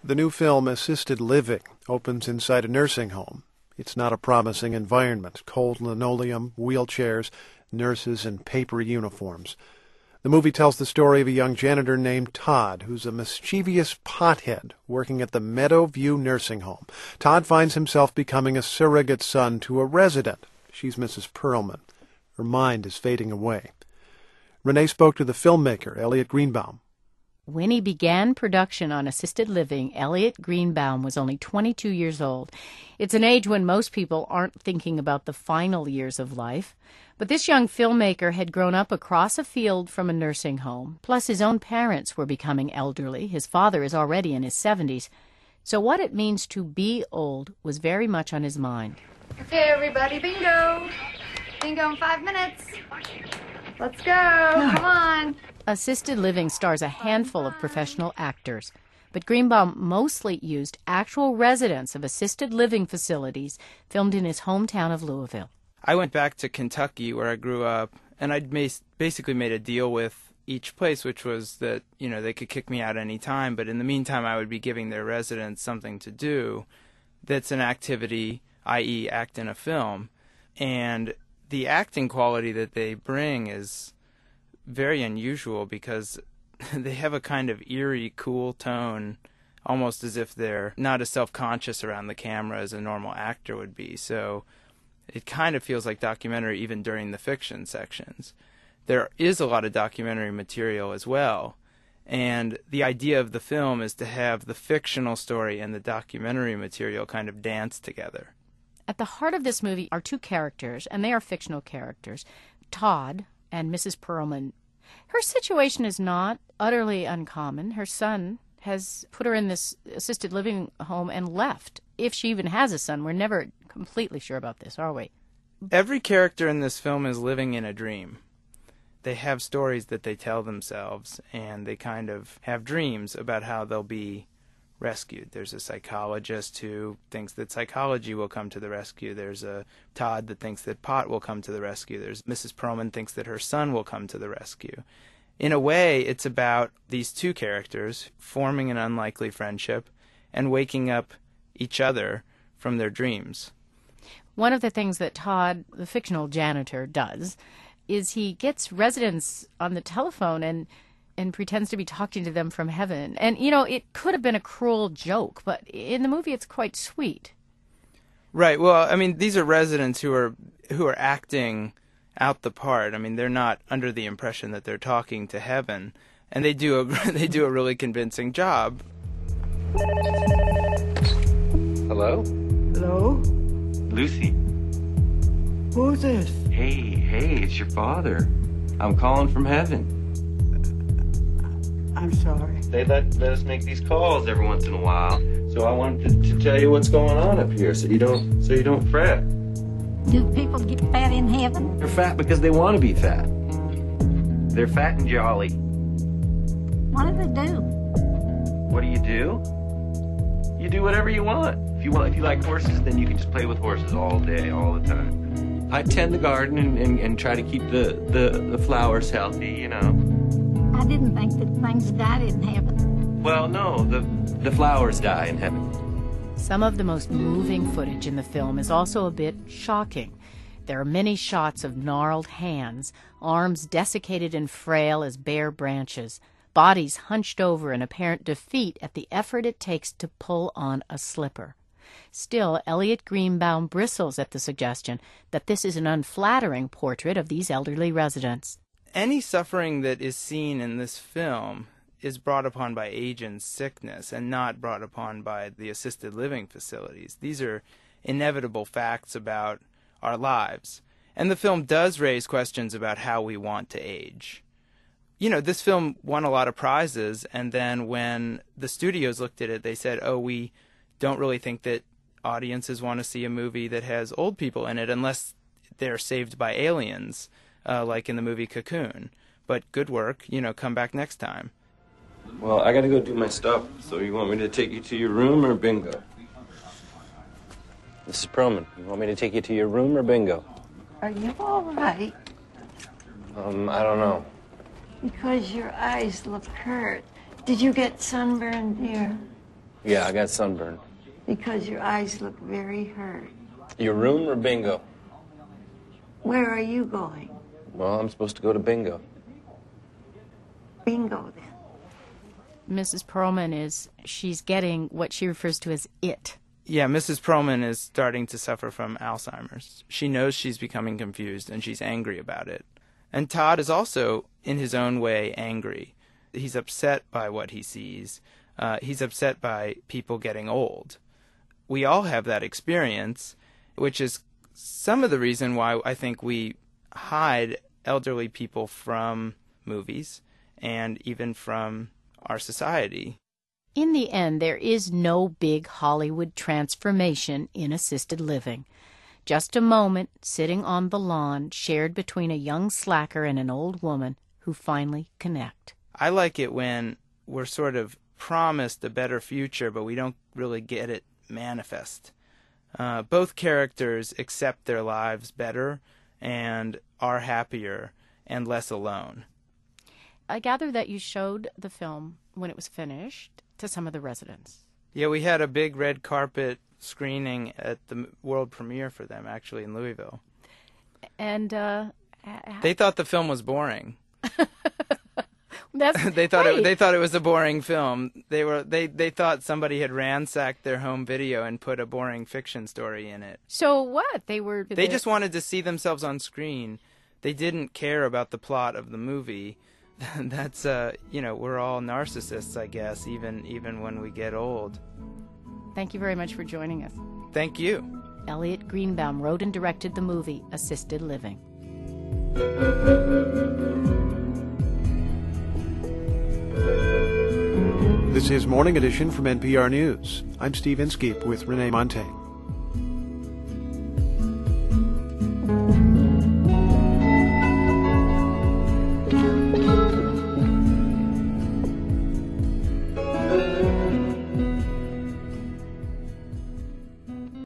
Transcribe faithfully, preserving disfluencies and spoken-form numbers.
The new film, Assisted Living, opens inside a nursing home. It's not a promising environment. Cold linoleum, wheelchairs, nurses in paper uniforms. The movie tells the story of a young janitor named Todd, who's a mischievous pothead working at the Meadowview nursing home. Todd finds himself becoming a surrogate son to a resident. She's Missus Perlman. Her mind is fading away. Renee spoke to the filmmaker, Elliot Greenbaum. When he began production on Assisted Living, Elliot Greenbaum was only twenty-two years old. It's an age when most people aren't thinking about the final years of life. But this young filmmaker had grown up across a field from a nursing home. Plus, his own parents were becoming elderly. His father is already in his seventies. So what it means to be old was very much on his mind. Okay, everybody, bingo. Bingo in five minutes. Let's go. Come on. Assisted Living stars a handful of professional actors, but Greenbaum mostly used actual residents of assisted living facilities filmed in his hometown of Louisville. I went back to Kentucky where I grew up, and I'd basically made a deal with each place, which was that, you know, they could kick me out any time, but in the meantime I would be giving their residents something to do that's an activity, that is act in a film. And the acting quality that they bring is very unusual because they have a kind of eerie, cool tone, almost as if they're not as self-conscious around the camera as a normal actor would be. So it kind of feels like documentary even during the fiction sections. There is a lot of documentary material as well, and the idea of the film is to have the fictional story and the documentary material kind of dance together. At the heart of this movie are two characters, and they are fictional characters, Todd and Missus Perlman. Her situation is not utterly uncommon. Her son has put her in this assisted living home and left. If she even has a son, we're never completely sure about this, are we? Every character in this film is living in a dream. They have stories that they tell themselves, and they kind of have dreams about how they'll be rescued. There's a psychologist who thinks that psychology will come to the rescue. There's a Todd that thinks that pot will come to the rescue. There's Missus Perlman thinks that her son will come to the rescue. In a way, it's about these two characters forming an unlikely friendship and waking up each other from their dreams. One of the things that Todd, the fictional janitor, does is he gets residents on the telephone and and pretends to be talking to them from heaven. And, you know, it could have been a cruel joke, but in the movie it's quite sweet. Right. Well, I mean, these are residents who are who are acting out the part. I mean, they're not under the impression that they're talking to heaven, and they do a, they do a really convincing job. Hello? Hello? Lucy. Who's this? Hey, hey, it's your father. I'm calling from heaven. I'm sorry. They let, let us make these calls every once in a while, so I wanted to, to tell you what's going on up here, so you don't so you don't fret. Do people get fat in heaven? They're fat because they want to be fat. They're fat and jolly. What do they do? What do you do? You do whatever you want. If you want, if you like horses, then you can just play with horses all day, all the time. I tend the garden and, and, and try to keep the, the, the flowers healthy, you know. I didn't think that things died in heaven. Well, no, the the flowers die in heaven. Some of the most moving footage in the film is also a bit shocking. There are many shots of gnarled hands, arms desiccated and frail as bare branches, bodies hunched over in apparent defeat at the effort it takes to pull on a slipper. Still, Elliot Greenbaum bristles at the suggestion that this is an unflattering portrait of these elderly residents. Any suffering that is seen in this film is brought upon by age and sickness and not brought upon by the assisted living facilities. These are inevitable facts about our lives. And the film does raise questions about how we want to age. You know, this film won a lot of prizes, and then when the studios looked at it, they said, oh, we don't really think that audiences want to see a movie that has old people in it unless they're saved by aliens. Uh, like in the movie Cocoon. But good work, you know, come back next time. Well, I gotta go do my stuff, so you want me to take you to your room or bingo? Missus Perlman, you want me to take you to your room or bingo? Are you all right? Um, I don't know. Because your eyes look hurt. Did you get sunburned, dear? Yeah, I got sunburn. Because your eyes look very hurt. Your room or bingo? Where are you going? Well, I'm supposed to go to bingo. Bingo, then. Missus Perlman is, she's getting what she refers to as it. Yeah, Missus Perlman is starting to suffer from Alzheimer's. She knows she's becoming confused, and she's angry about it. And Todd is also, in his own way, angry. He's upset by what he sees. Uh, he's upset by people getting old. We all have that experience, which is some of the reason why I think we hide elderly people from movies and even from our society. In the end, there is no big Hollywood transformation in assisted living. Just a moment sitting on the lawn shared between a young slacker and an old woman who finally connect. I like it when we're sort of promised a better future, but we don't really get it manifest. Uh, both characters accept their lives better and are happier and less alone. I gather that you showed the film when it was finished to some of the residents. Yeah, we had a big red carpet screening at the world premiere for them, actually, in Louisville. And uh, they thought the film was boring. That's, they thought hey. it, they thought it was a boring film. They were they, they thought somebody had ransacked their home video and put a boring fiction story in it. So what? They were They just wanted to see themselves on screen. They didn't care about the plot of the movie. That's uh, you know, we're all narcissists, I guess, even even when we get old. Thank you very much for joining us. Thank you. Elliot Greenbaum wrote and directed the movie Assisted Living. This is Morning Edition from N P R News. I'm Steve Inskeep with Renee Montagne.